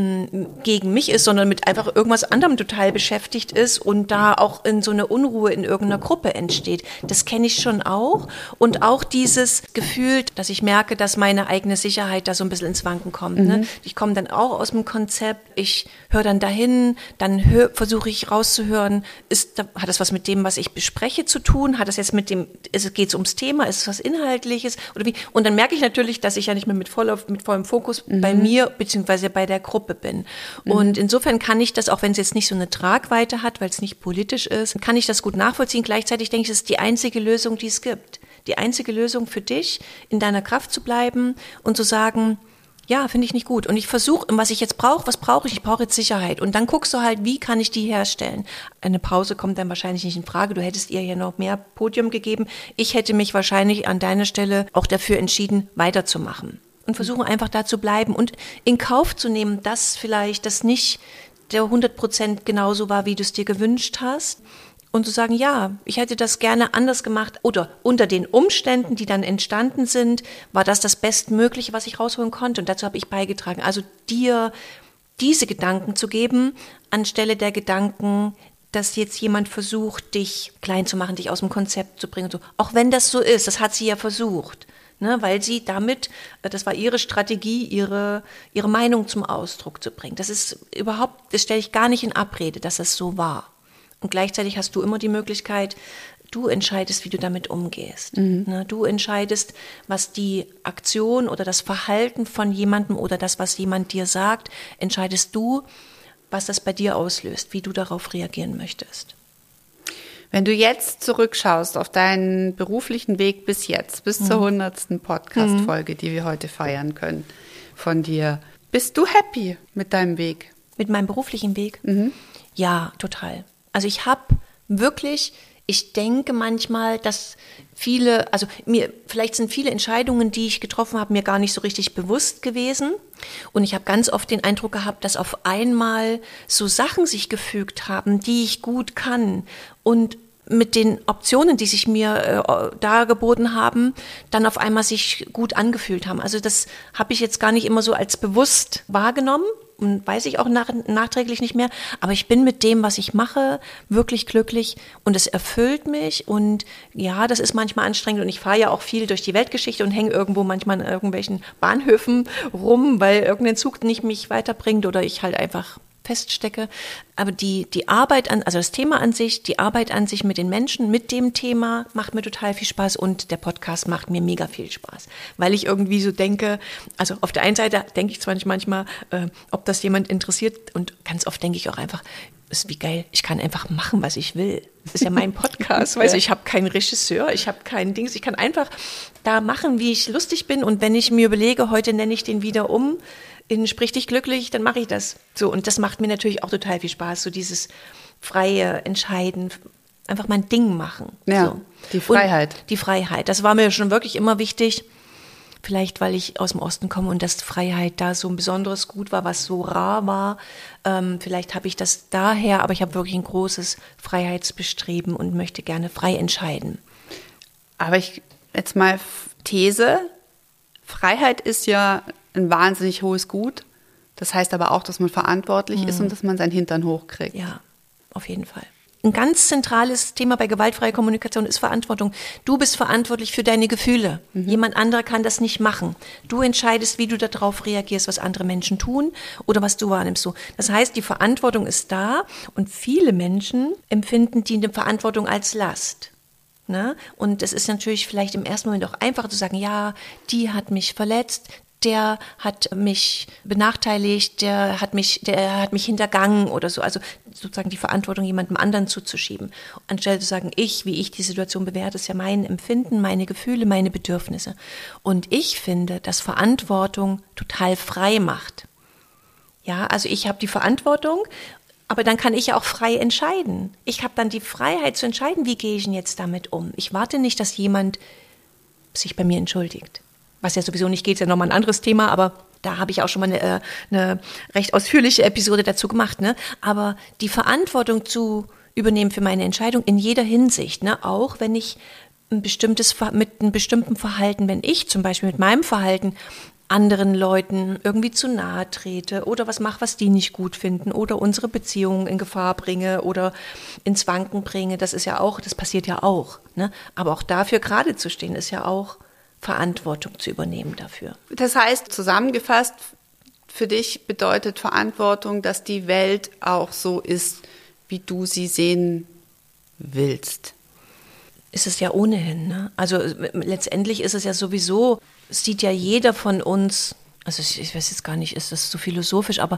gegen mich ist, sondern mit einfach irgendwas anderem total beschäftigt ist und da auch in so eine Unruhe in irgendeiner Gruppe entsteht. Das kenne ich schon auch. Und auch dieses Gefühl, dass ich merke, dass meine eigene Sicherheit da so ein bisschen ins Wanken kommt. Ne? Ich komme dann auch aus dem Konzept, ich höre dann dahin, dann versuche ich rauszuhören, hat das was mit dem, was ich bespreche, zu tun? Hat das jetzt geht es ums Thema? Ist es was Inhaltliches? Oder wie? Und dann merke ich natürlich, dass ich ja nicht mehr mit vollem Fokus bei mir beziehungsweise bei der Gruppe bin. Und insofern kann ich das, auch wenn es jetzt nicht so eine Tragweite hat, weil es nicht politisch ist, kann ich das gut nachvollziehen. Gleichzeitig denke ich, es ist die einzige Lösung, die es gibt. Die einzige Lösung für dich, in deiner Kraft zu bleiben und zu sagen, ja, finde ich nicht gut. Und ich versuche, was ich jetzt brauche, was brauche ich? Ich brauche jetzt Sicherheit. Und dann guckst du halt, wie kann ich die herstellen? Eine Pause kommt dann wahrscheinlich nicht in Frage. Du hättest ihr ja noch mehr Podium gegeben. Ich hätte mich wahrscheinlich an deiner Stelle auch dafür entschieden, weiterzumachen. Und versuchen einfach da zu bleiben und in Kauf zu nehmen, dass vielleicht das nicht der 100% genauso war, wie du es dir gewünscht hast. Und zu sagen, ja, ich hätte das gerne anders gemacht. Oder unter den Umständen, die dann entstanden sind, war das Bestmögliche, was ich rausholen konnte. Und dazu habe ich beigetragen. Also dir diese Gedanken zu geben, anstelle der Gedanken, dass jetzt jemand versucht, dich klein zu machen, dich aus dem Konzept zu bringen. Und so. Auch wenn das so ist, das hat sie ja versucht. Ne, weil sie damit, das war ihre Strategie, ihre Meinung zum Ausdruck zu bringen. Das stelle ich gar nicht in Abrede, dass das so war. Und gleichzeitig hast du immer die Möglichkeit, du entscheidest, wie du damit umgehst. Ne, du entscheidest, was die Aktion oder das Verhalten von jemandem oder das, was jemand dir sagt, entscheidest du, was das bei dir auslöst, wie du darauf reagieren möchtest. Wenn du jetzt zurückschaust auf deinen beruflichen Weg bis jetzt, bis zur 100. Podcast-Folge, die wir heute feiern können von dir, bist du happy mit deinem Weg? Mit meinem beruflichen Weg? Ja, total. Also ich denke manchmal, dass vielleicht sind viele Entscheidungen, die ich getroffen habe, mir gar nicht so richtig bewusst gewesen. Und ich habe ganz oft den Eindruck gehabt, dass auf einmal so Sachen sich gefügt haben, die ich gut kann und mit den Optionen, die sich mir dargeboten haben, dann auf einmal sich gut angefühlt haben. Also das habe ich jetzt gar nicht immer so als bewusst wahrgenommen und weiß ich auch nachträglich nicht mehr. Aber ich bin mit dem, was ich mache, wirklich glücklich und es erfüllt mich. Und ja, das ist manchmal anstrengend und ich fahre ja auch viel durch die Weltgeschichte und hänge irgendwo manchmal an irgendwelchen Bahnhöfen rum, weil irgendein Zug nicht mich weiterbringt oder ich halt einfach feststecke. Aber die Arbeit also das Thema an sich, die Arbeit an sich mit den Menschen, mit dem Thema macht mir total viel Spaß und der Podcast macht mir mega viel Spaß. Weil ich irgendwie so denke, also auf der einen Seite denke ich zwar nicht manchmal, ob das jemand interessiert und ganz oft denke ich auch einfach, ist wie geil, ich kann einfach machen, was ich will. Das ist ja mein Podcast, weißt du, ich habe keinen Regisseur, ich habe keinen Dings, ich kann einfach da machen, wie ich lustig bin und wenn ich mir überlege, heute nenne ich den wieder um, in Sprich dich glücklich, dann mache ich das. So, und das macht mir natürlich auch total viel Spaß, so dieses freie Entscheiden, einfach mein Ding machen. Ja, so. Die Freiheit. Und die Freiheit, das war mir schon wirklich immer wichtig. Vielleicht, weil ich aus dem Osten komme und dass Freiheit da so ein besonderes Gut war, was so rar war. Vielleicht habe ich das daher, aber ich habe wirklich ein großes Freiheitsbestreben und möchte gerne frei entscheiden. Aber jetzt mal These, Freiheit ist ja ein wahnsinnig hohes Gut. Das heißt aber auch, dass man verantwortlich ist und dass man seinen Hintern hochkriegt. Ja, auf jeden Fall. ein ganz zentrales Thema bei gewaltfreier Kommunikation ist Verantwortung. Du bist verantwortlich für deine Gefühle. Jemand anderer kann das nicht machen. Du entscheidest, wie du darauf reagierst, was andere Menschen tun oder was du wahrnimmst. Das heißt, die Verantwortung ist da und viele Menschen empfinden die Verantwortung als Last. Ne? Und es ist natürlich vielleicht im ersten Moment auch einfacher zu sagen, ja, die hat mich verletzt, der hat mich benachteiligt, der hat mich hintergangen oder so. Also sozusagen die Verantwortung jemandem anderen zuzuschieben. Anstelle zu sagen, wie ich die Situation bewerte, ist ja mein Empfinden, meine Gefühle, meine Bedürfnisse. Und ich finde, dass Verantwortung total frei macht. Ja, also ich habe die Verantwortung, aber dann kann ich ja auch frei entscheiden. Ich habe dann die Freiheit zu entscheiden, wie gehe ich denn jetzt damit um. Ich warte nicht, dass jemand sich bei mir entschuldigt. Was ja sowieso nicht geht, ist ja nochmal ein anderes Thema, aber da habe ich auch schon mal eine recht ausführliche Episode dazu gemacht. Ne? Aber die Verantwortung zu übernehmen für meine Entscheidung in jeder Hinsicht, ne? Auch wenn ich mit einem bestimmten Verhalten, wenn ich zum Beispiel mit meinem Verhalten anderen Leuten irgendwie zu nahe trete oder was mache, was die nicht gut finden oder unsere Beziehungen in Gefahr bringe oder ins Wanken bringe, das passiert ja auch. Ne? Aber auch dafür gerade zu stehen, ist ja auch Verantwortung zu übernehmen dafür. Das heißt, zusammengefasst, für dich bedeutet Verantwortung, dass die Welt auch so ist, wie du sie sehen willst. Ist es ja ohnehin. Ne? Also letztendlich ist es ja sowieso, sieht ja jeder von uns, also ich weiß jetzt gar nicht, ist das so philosophisch, aber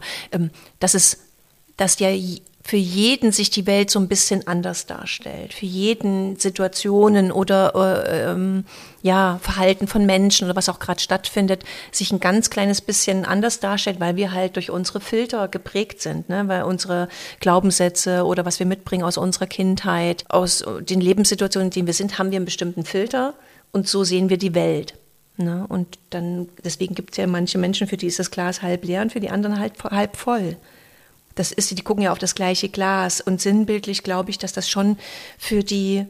dass ja für jeden sich die Welt so ein bisschen anders darstellt. Für jeden Situationen oder Verhalten von Menschen oder was auch gerade stattfindet, sich ein ganz kleines bisschen anders darstellt, weil wir halt durch unsere Filter geprägt sind, ne? Weil unsere Glaubenssätze oder was wir mitbringen aus unserer Kindheit, aus den Lebenssituationen, in denen wir sind, haben wir einen bestimmten Filter und so sehen wir die Welt. Ne? Und deswegen gibt es ja manche Menschen, für die ist das Glas halb leer und für die anderen halt halb voll. Die gucken ja auf das gleiche Glas und sinnbildlich glaube ich, dass das schon für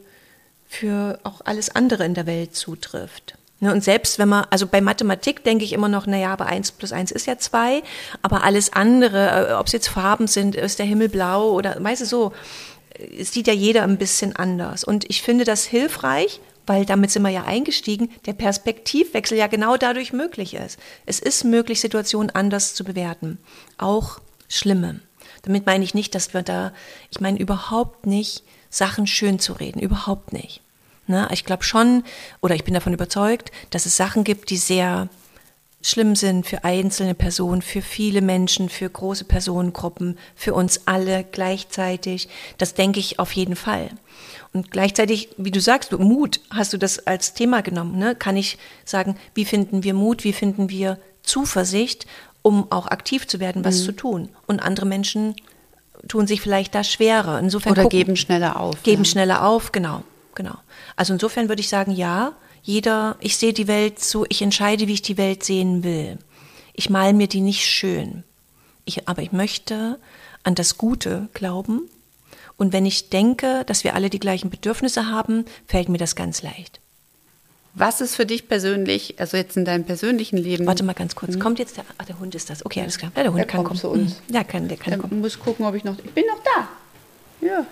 auch alles andere in der Welt zutrifft. Ne, und selbst wenn also bei Mathematik denke ich immer noch, aber 1 + 1 ist ja 2, aber alles andere, ob es jetzt Farben sind, ist der Himmel blau oder, weißt du so, es sieht ja jeder ein bisschen anders. Und ich finde das hilfreich, weil damit sind wir ja eingestiegen, der Perspektivwechsel ja genau dadurch möglich ist. Es ist möglich, Situationen anders zu bewerten, auch schlimme. Damit meine ich nicht, ich meine überhaupt nicht, Sachen schön zu reden, überhaupt nicht. Ne? Ich glaube schon, oder ich bin davon überzeugt, dass es Sachen gibt, die sehr schlimm sind für einzelne Personen, für viele Menschen, für große Personengruppen, für uns alle gleichzeitig. Das denke ich auf jeden Fall. Und gleichzeitig, wie du sagst, Mut, hast du das als Thema genommen, ne? Kann ich sagen, wie finden wir Mut, wie finden wir Zuversicht, um auch aktiv zu werden, was zu tun. Und andere Menschen tun sich vielleicht da schwerer. Insofern geben schneller auf. Schneller auf, genau. Also insofern würde ich sagen, ja, ich sehe die Welt so, ich entscheide, wie ich die Welt sehen will. Ich male mir die nicht schön. Aber ich möchte an das Gute glauben. Und wenn ich denke, dass wir alle die gleichen Bedürfnisse haben, fällt mir das ganz leicht. Was ist für dich persönlich, also jetzt in deinem persönlichen Leben? Warte mal ganz kurz. Kommt jetzt der Hund ist das. Okay, alles klar. Ja, der Hund kann kommen. Zu uns. Ja, der kann kommen. Ich muss gucken, ob ich bin noch da. Ja,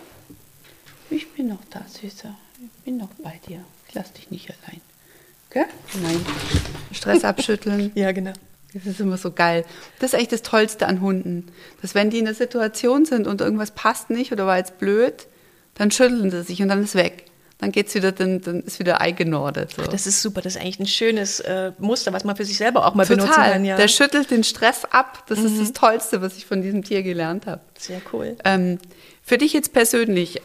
ich bin noch da, Süßer. Ich bin noch bei dir. Ich lass dich nicht allein. Gell? Nein. Stress abschütteln. Ja, genau. Das ist immer so geil. Das ist echt das Tollste an Hunden. Dass wenn die in einer Situation sind und irgendwas passt nicht oder war jetzt blöd, dann schütteln sie sich und dann ist weg. Dann geht's wieder, dann ist wieder eingenordet. So. Ach, das ist super, das ist eigentlich ein schönes Muster, was man für sich selber auch mal benutzen kann. Ja. Der schüttelt den Stress ab. Das ist das Tollste, was ich von diesem Tier gelernt habe. Sehr cool. Für dich jetzt persönlich,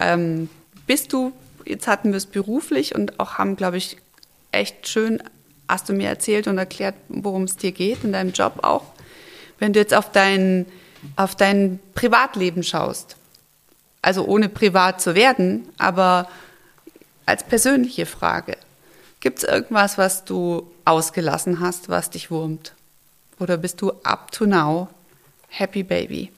jetzt hatten wir es beruflich und auch haben, glaube ich, echt schön, hast du mir erzählt und erklärt, worum es dir geht, in deinem Job auch. Wenn du jetzt auf dein Privatleben schaust, also ohne privat zu werden, aber als persönliche Frage, gibt es irgendwas, was du ausgelassen hast, was dich wurmt? Oder bist du up to now happy baby?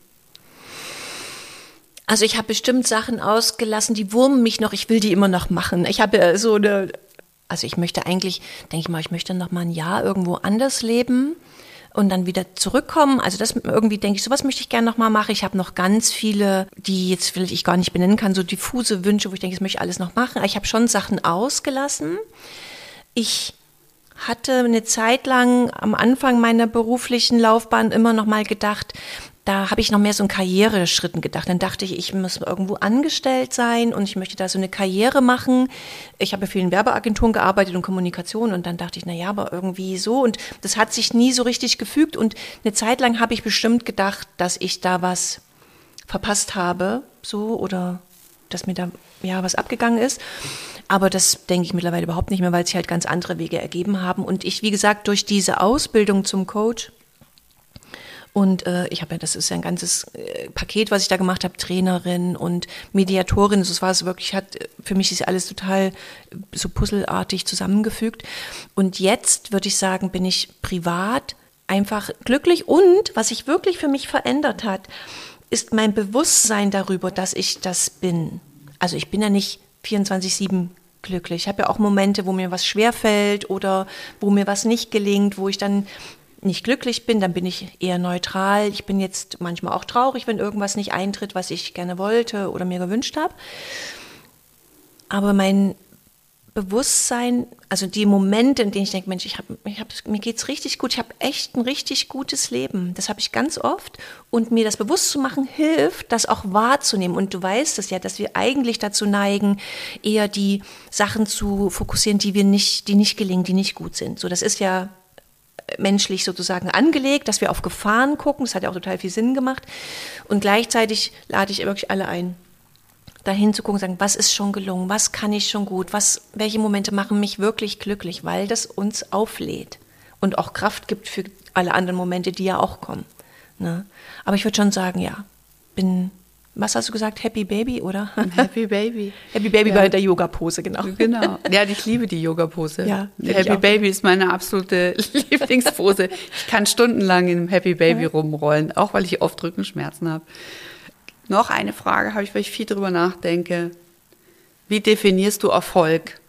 Also ich habe bestimmt Sachen ausgelassen, die wurmen mich noch, ich will die immer noch machen. Ich habe ich möchte eigentlich, denke ich mal, ich möchte noch mal ein Jahr irgendwo anders leben. und dann wieder zurückkommen. Also das irgendwie denke ich, sowas möchte ich gerne nochmal machen. Ich habe noch ganz viele, die jetzt vielleicht ich gar nicht benennen kann, so diffuse Wünsche, wo ich denke, das möchte ich alles noch machen. Aber ich habe schon Sachen ausgelassen. Ich hatte eine Zeit lang am Anfang meiner beruflichen Laufbahn immer noch mal gedacht, da habe ich noch mehr so in Karriereschritten gedacht. Dann dachte ich, ich muss irgendwo angestellt sein und ich möchte da so eine Karriere machen. Ich habe ja viel in Werbeagenturen gearbeitet und Kommunikation und dann dachte ich, naja, aber irgendwie so. Und das hat sich nie so richtig gefügt und eine Zeit lang habe ich bestimmt gedacht, dass ich da was verpasst habe, so, oder dass mir da ja was abgegangen ist. Aber das denke ich mittlerweile überhaupt nicht mehr, weil sich halt ganz andere Wege ergeben haben. Und ich, wie gesagt, durch diese Ausbildung zum Coach und ich habe ja, das ist ja ein ganzes Paket, was ich da gemacht habe, Trainerin und Mediatorin. Das war es wirklich, für mich ist alles total so puzzelartig zusammengefügt. Und jetzt würde ich sagen, bin ich privat einfach glücklich. Und was sich wirklich für mich verändert hat, ist mein Bewusstsein darüber, dass ich das bin. Also ich bin ja nicht 24/7 glücklich. Ich habe ja auch Momente, wo mir was schwerfällt oder wo mir was nicht gelingt, wo ich dann nicht glücklich bin, dann bin ich eher neutral. Ich bin jetzt manchmal auch traurig, wenn irgendwas nicht eintritt, was ich gerne wollte oder mir gewünscht habe. Aber mein Bewusstsein, also die Momente, in denen ich denke, Mensch, mir geht's richtig gut, ich habe echt ein richtig gutes Leben. Das habe ich ganz oft und mir das bewusst zu machen hilft, das auch wahrzunehmen. Und du weißt es ja, dass wir eigentlich dazu neigen, eher die Sachen zu fokussieren, die nicht gelingen, die nicht gut sind. So, das ist ja menschlich sozusagen angelegt, dass wir auf Gefahren gucken. Das hat ja auch total viel Sinn gemacht. Und gleichzeitig lade ich wirklich alle ein, dahin zu gucken und sagen, was ist schon gelungen, was kann ich schon gut, welche Momente machen mich wirklich glücklich, weil das uns auflädt und auch Kraft gibt für alle anderen Momente, die ja auch kommen. Ne? Aber ich würde schon sagen, ja, was hast du gesagt, Happy Baby, oder? Happy Baby. Happy Baby bei der Yoga-Pose, genau. Genau. Ja, ich liebe die Yoga-Pose. Ja, Happy Baby ist meine absolute Lieblingspose. Ich kann stundenlang in einem Happy Baby rumrollen, auch weil ich oft Rückenschmerzen habe. Noch eine Frage habe ich, weil ich viel drüber nachdenke. Wie definierst du Erfolg?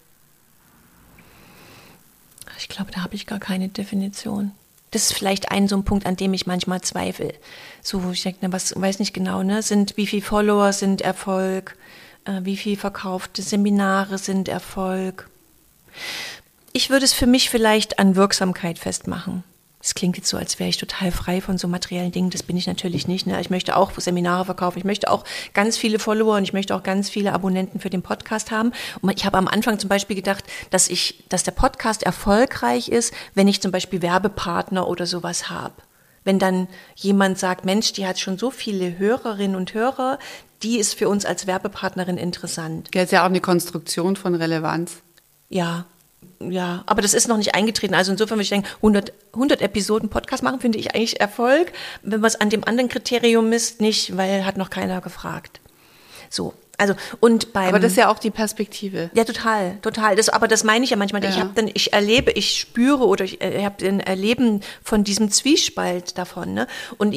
Ich glaube, da habe ich gar keine Definition. Das ist vielleicht so ein Punkt, an dem ich manchmal zweifle. So, wo ich denke, weiß nicht genau, ne? Wie viele Follower sind Erfolg? Wie viel verkaufte Seminare sind Erfolg? Ich würde es für mich vielleicht an Wirksamkeit festmachen. Das klingt jetzt so, als wäre ich total frei von so materiellen Dingen. Das bin ich natürlich nicht. Ne? Ich möchte auch Seminare verkaufen. Ich möchte auch ganz viele Follower und ich möchte auch ganz viele Abonnenten für den Podcast haben. Und ich habe am Anfang zum Beispiel gedacht, dass der Podcast erfolgreich ist, wenn ich zum Beispiel Werbepartner oder sowas habe. Wenn dann jemand sagt, Mensch, die hat schon so viele Hörerinnen und Hörer, die ist für uns als Werbepartnerin interessant. Das ist ja auch eine Konstruktion von Relevanz. Ja, aber das ist noch nicht eingetreten. Also insofern würde ich denken, 100 Episoden Podcast machen, finde ich eigentlich Erfolg. Wenn man es an dem anderen Kriterium misst, nicht, weil hat noch keiner gefragt. So, also und aber das ist ja auch die Perspektive. Ja, total. Aber das meine ich ja manchmal. Ja. Ich spüre oder ich habe ein Erleben von diesem Zwiespalt davon. Ne? Und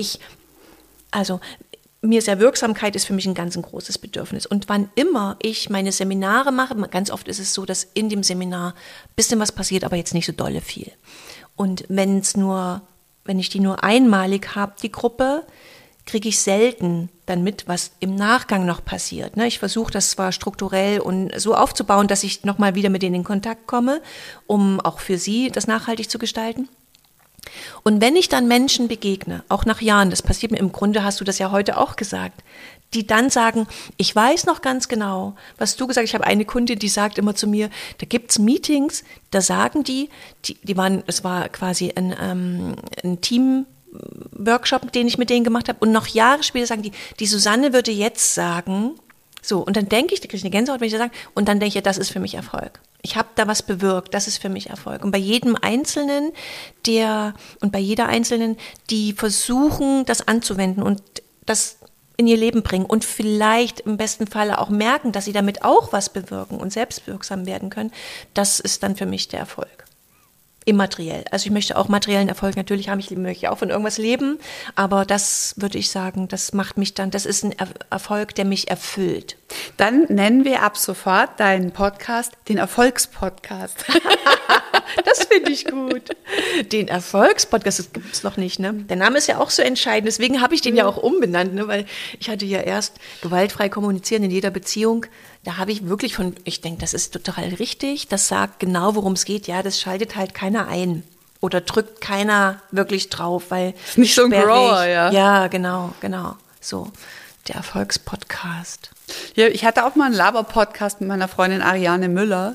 mir ist ja Wirksamkeit ist für mich ein ganz großes Bedürfnis. Und wann immer ich meine Seminare mache, ganz oft ist es so, dass in dem Seminar ein bisschen was passiert, aber jetzt nicht so dolle viel. Und wenn ich die nur einmalig habe, die Gruppe, kriege ich selten dann mit, was im Nachgang noch passiert. Ich versuche das zwar strukturell und so aufzubauen, dass ich nochmal wieder mit denen in Kontakt komme, um auch für sie das nachhaltig zu gestalten. Und wenn ich dann Menschen begegne, auch nach Jahren, das passiert mir im Grunde, hast du das ja heute auch gesagt, die dann sagen, ich weiß noch ganz genau, was du gesagt hast. Ich habe eine Kundin, die sagt immer zu mir, da gibt's Meetings, da sagen es war quasi ein Team-Workshop, den ich mit denen gemacht habe. Und noch Jahre später sagen die Susanne würde jetzt sagen, so, und dann denke ich, da kriege ich eine Gänsehaut, wenn ich das sage, und dann denke ich, ja, das ist für mich Erfolg. Ich habe da was bewirkt, das ist für mich Erfolg. Und bei jedem Einzelnen, bei jeder Einzelnen, die versuchen, das anzuwenden und das in ihr Leben bringen und vielleicht im besten Falle auch merken, dass sie damit auch was bewirken und selbstwirksam werden können, das ist dann für mich der Erfolg. Immateriell. Also ich möchte auch materiellen Erfolg natürlich haben, ich möchte auch von irgendwas leben, aber das würde ich sagen, das ist ein Erfolg, der mich erfüllt. Dann nennen wir ab sofort deinen Podcast den Erfolgspodcast. Das finde ich gut. Den Erfolgspodcast, das gibt es noch nicht, ne? Der Name ist ja auch so entscheidend, deswegen habe ich den ja auch umbenannt, ne? Weil ich hatte ja erst gewaltfrei kommunizieren in jeder Beziehung. Da habe ich wirklich ich denke, das ist total richtig, das sagt genau, worum es geht. Ja, das schaltet halt keiner ein oder drückt keiner wirklich drauf, weil ist nicht so ein Grower, ja. Ja, genau. So, der Erfolgspodcast. Ja, ich hatte auch mal einen Laber-Podcast mit meiner Freundin Ariane Müller.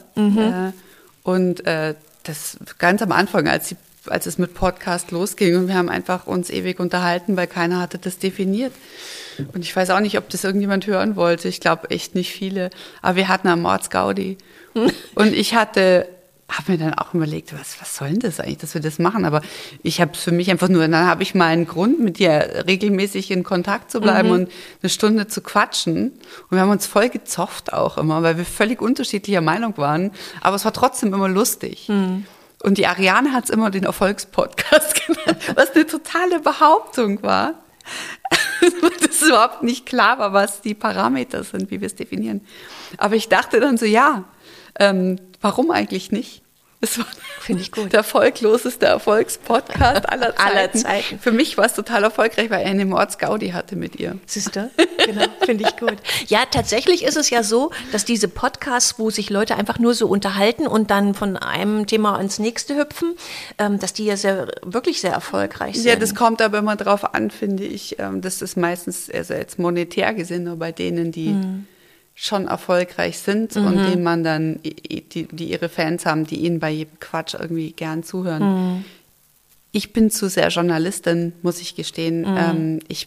Und das ganz am Anfang, als es mit Podcast losging. Und wir haben einfach uns ewig unterhalten, weil keiner hatte das definiert. Und ich weiß auch nicht, ob das irgendjemand hören wollte. Ich glaube echt nicht viele. Aber wir hatten einen Mordsgaudi. Und ich habe mir dann auch überlegt, was soll denn das eigentlich, dass wir das machen? Aber ich habe es für mich einfach nur, dann habe ich mal einen Grund, mit dir regelmäßig in Kontakt zu bleiben und eine Stunde zu quatschen. Und wir haben uns voll gezofft auch immer, weil wir völlig unterschiedlicher Meinung waren. Aber es war trotzdem immer lustig. Und die Ariane hat es immer den Erfolgspodcast genannt, was eine totale Behauptung war. Das überhaupt nicht klar war, was die Parameter sind, wie wir es definieren. Aber ich dachte dann so, warum eigentlich nicht? Es war, finde ich gut, der erfolgloseste Erfolgspodcast aller Zeiten. Aller Zeiten. Für mich war es total erfolgreich, weil er eine Mordsgaudi hatte mit ihr. Siehst du? Genau, finde ich gut. Ja, tatsächlich ist es ja so, dass diese Podcasts, wo sich Leute einfach nur so unterhalten und dann von einem Thema ins nächste hüpfen, dass die ja wirklich sehr erfolgreich sind. Ja, das kommt aber immer drauf an, finde ich. Das ist meistens, also jetzt monetär gesehen, nur bei denen, die schon erfolgreich sind und denen man dann, die ihre Fans haben, die ihnen bei jedem Quatsch irgendwie gern zuhören. Ich bin zu sehr Journalistin, muss ich gestehen. Ich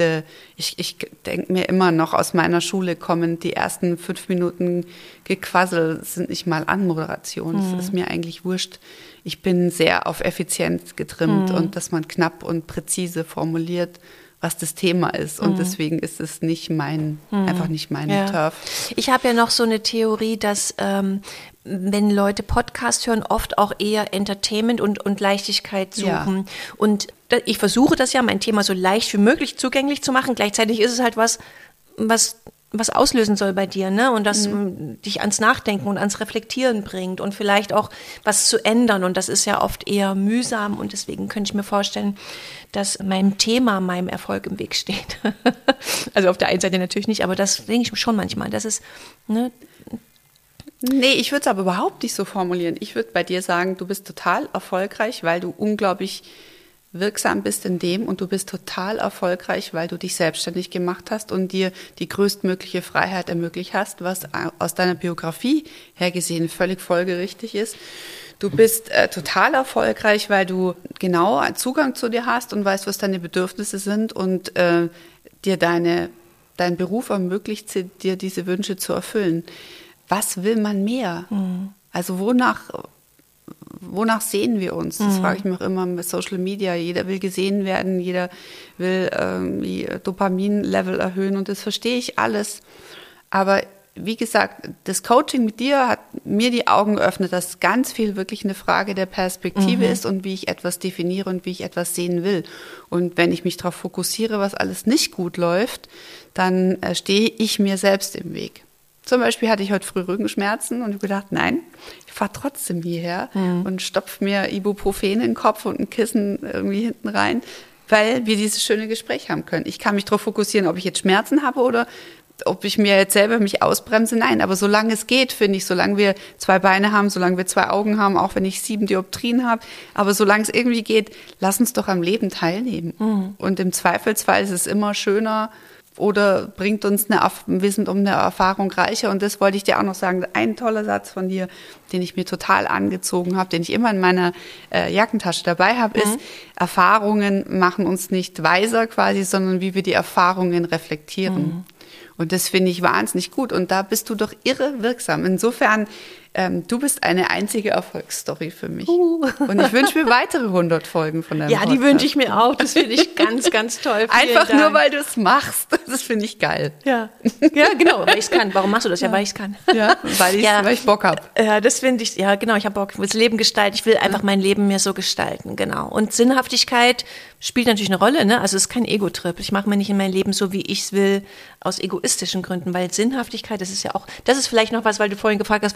denke mir immer noch, aus meiner Schule kommen die ersten 5 Minuten Gequassel, sind nicht mal Anmoderation. Das ist mir eigentlich wurscht. Ich bin sehr auf Effizienz getrimmt und dass man knapp und präzise formuliert, was das Thema ist. Und deswegen ist es nicht einfach nicht mein Turf. Ich habe ja noch so eine Theorie, dass wenn Leute Podcast hören, oft auch eher Entertainment und Leichtigkeit suchen. Ja. Und ich versuche das ja, mein Thema so leicht wie möglich zugänglich zu machen. Gleichzeitig ist es halt was auslösen soll bei dir, ne? Und das dich ans Nachdenken und ans Reflektieren bringt und vielleicht auch was zu ändern. Und das ist ja oft eher mühsam. Und deswegen könnte ich mir vorstellen, dass meinem Thema, meinem Erfolg im Weg steht. Also auf der einen Seite natürlich nicht, aber das denke ich schon manchmal. Das ist, ne? Nee, ich würde es aber überhaupt nicht so formulieren. Ich würde bei dir sagen, du bist total erfolgreich, weil du unglaublich wirksam bist in dem und du bist total erfolgreich, weil du dich selbstständig gemacht hast und dir die größtmögliche Freiheit ermöglicht hast, was aus deiner Biografie her gesehen völlig folgerichtig ist. Du bist total erfolgreich, weil du genau Zugang zu dir hast und weißt, was deine Bedürfnisse sind und dir dein Beruf ermöglicht, dir diese Wünsche zu erfüllen. Was will man mehr? Also wonach sehen wir uns? Das frage ich mich auch immer mit Social Media. Jeder will gesehen werden, jeder will Dopamin-Level erhöhen und das verstehe ich alles. Aber wie gesagt, das Coaching mit dir hat mir die Augen geöffnet, dass ganz viel wirklich eine Frage der Perspektive ist und wie ich etwas definiere und wie ich etwas sehen will. Und wenn ich mich darauf fokussiere, was alles nicht gut läuft, dann stehe ich mir selbst im Weg. Zum Beispiel hatte ich heute früh Rückenschmerzen und habe gedacht, nein, ich fahre trotzdem hierher und stopfe mir Ibuprofen in den Kopf und ein Kissen irgendwie hinten rein, weil wir dieses schöne Gespräch haben können. Ich kann mich darauf fokussieren, ob ich jetzt Schmerzen habe oder ob ich mir jetzt selber mich ausbremse. Nein, aber solange es geht, finde ich, solange wir 2 Beine haben, solange wir 2 Augen haben, auch wenn ich 7 Dioptrien habe, aber solange es irgendwie geht, lass uns doch am Leben teilnehmen. Und im Zweifelsfall ist es immer schöner, oder bringt uns wir sind um eine Erfahrung reicher. Und das wollte ich dir auch noch sagen. Ein toller Satz von dir, den ich mir total angezogen habe, den ich immer in meiner Jackentasche dabei habe, ist, Erfahrungen machen uns nicht weiser quasi, sondern wie wir die Erfahrungen reflektieren. Und das finde ich wahnsinnig gut. Und da bist du doch irre wirksam. Insofern, du bist eine einzige Erfolgsstory für mich. Und ich wünsche mir weitere 100 Folgen von deinem Podcast. Ja, die wünsche ich mir auch. Das finde ich ganz, ganz toll. Einfach nur, weil du es machst. Das finde ich geil. Ja, genau, weil ich es kann. Warum machst du das? Ja, weil ich es kann. Ja, weil ich Bock habe. Ja, das finde ich, ja genau, ich habe Bock. Ich will das Leben gestalten. Ich will einfach mein Leben mir so gestalten, genau. Und Sinnhaftigkeit spielt natürlich eine Rolle, ne? Also es ist kein Ego-Trip. Ich mache mir nicht in mein Leben so, wie ich es will, aus egoistischen Gründen. Weil Sinnhaftigkeit, das ist ja auch, das ist vielleicht noch was, weil du vorhin gefragt hast, was die meisten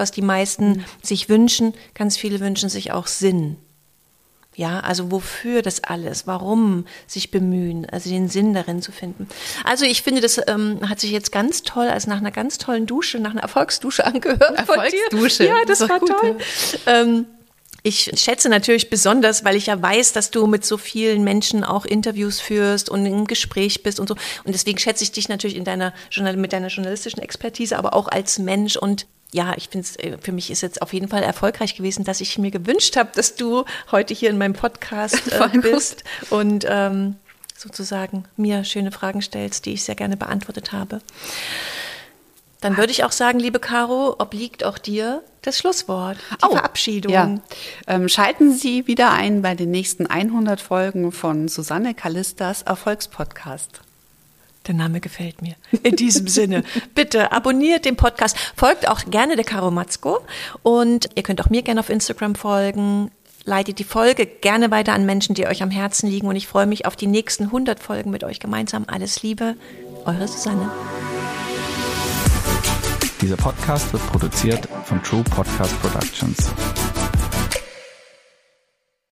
meisten sich wünschen, ganz viele wünschen sich auch Sinn. Ja, also wofür das alles, warum sich bemühen, also den Sinn darin zu finden. Also ich finde, das hat sich jetzt ganz toll, als nach einer ganz tollen Dusche, nach einer Erfolgsdusche angehört. Erfolgsdusche. Ja, das war gut, toll. Ja. Ich schätze natürlich besonders, weil ich ja weiß, dass du mit so vielen Menschen auch Interviews führst und im Gespräch bist und so. Und deswegen schätze ich dich natürlich mit deiner journalistischen Expertise, aber auch als Mensch. Und ja, ich finde es, für mich ist jetzt auf jeden Fall erfolgreich gewesen, dass ich mir gewünscht habe, dass du heute hier in meinem Podcast bist und sozusagen mir schöne Fragen stellst, die ich sehr gerne beantwortet habe. Dann würde ich auch sagen, liebe Caro, obliegt auch dir das Schlusswort, die Verabschiedung. Ja. Schalten Sie wieder ein bei den nächsten 100 Folgen von Susanne Kallistas Erfolgspodcast. Der Name gefällt mir. In diesem Sinne, bitte abonniert den Podcast, folgt auch gerne der Caro Matzko und ihr könnt auch mir gerne auf Instagram folgen. Leitet die Folge gerne weiter an Menschen, die euch am Herzen liegen und ich freue mich auf die nächsten 100 Folgen mit euch gemeinsam. Alles Liebe, eure Susanne. Dieser Podcast wird produziert von True Podcast Productions.